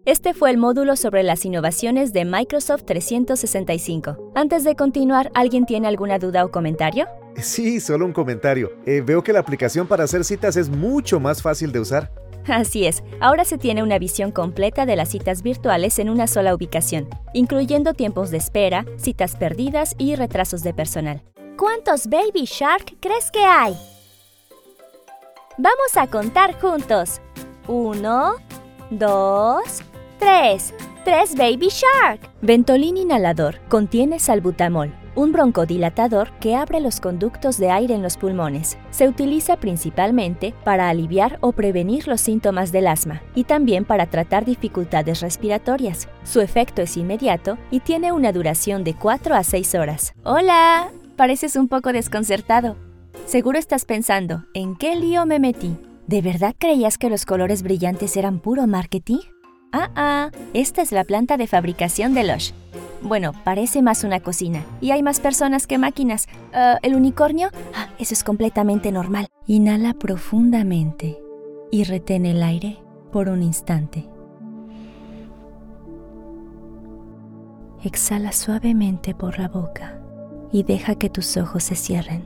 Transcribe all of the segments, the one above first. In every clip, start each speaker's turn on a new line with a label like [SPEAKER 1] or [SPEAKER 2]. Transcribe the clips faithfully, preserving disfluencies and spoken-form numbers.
[SPEAKER 1] Este fue el módulo sobre las innovaciones de Microsoft trescientos sesenta y cinco. Antes de continuar, ¿alguien tiene alguna duda o comentario?
[SPEAKER 2] Sí, solo un comentario. Eh, veo que la aplicación para hacer citas es mucho más fácil de usar.
[SPEAKER 1] Así es, ahora se tiene una visión completa de las citas virtuales en una sola ubicación, incluyendo tiempos de espera, citas perdidas y retrasos de personal. ¿Cuántos Baby Shark crees que hay? Vamos a contar juntos. Uno, dos, tres. ¡Tres Baby Shark! Ventolin inhalador contiene salbutamol, un broncodilatador que abre los conductos de aire en los pulmones. Se utiliza principalmente para aliviar o prevenir los síntomas del asma y también para tratar dificultades respiratorias. Su efecto es inmediato y tiene una duración de cuatro a seis horas. ¡Hola! Pareces un poco desconcertado. Seguro estás pensando, ¿en qué lío me metí? ¿De verdad creías que los colores brillantes eran puro marketing? Ah, ah, esta es la planta de fabricación de Lush. Bueno, parece más una cocina, y hay más personas que máquinas. Uh, ¿El unicornio? Ah, eso es completamente normal. Inhala profundamente y retén el aire por un instante. Exhala suavemente por la boca y deja que tus ojos se cierren.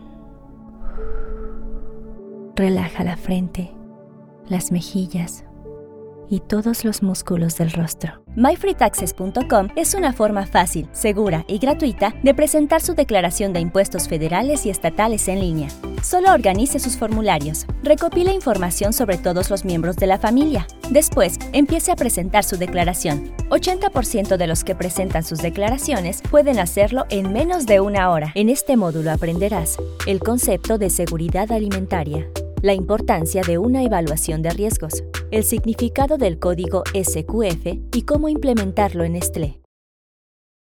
[SPEAKER 1] Relaja la frente, las mejillas y todos los músculos del rostro. my free taxes punto com es una forma fácil, segura y gratuita de presentar su declaración de impuestos federales y estatales en línea. Solo organice sus formularios, recopile información sobre todos los miembros de la familia. Después, empiece a presentar su declaración. ochenta por ciento de los que presentan sus declaraciones pueden hacerlo en menos de una hora. En este módulo aprenderás el concepto de seguridad alimentaria, la importancia de una evaluación de riesgos, el significado del código S Q F y cómo implementarlo en Nestlé.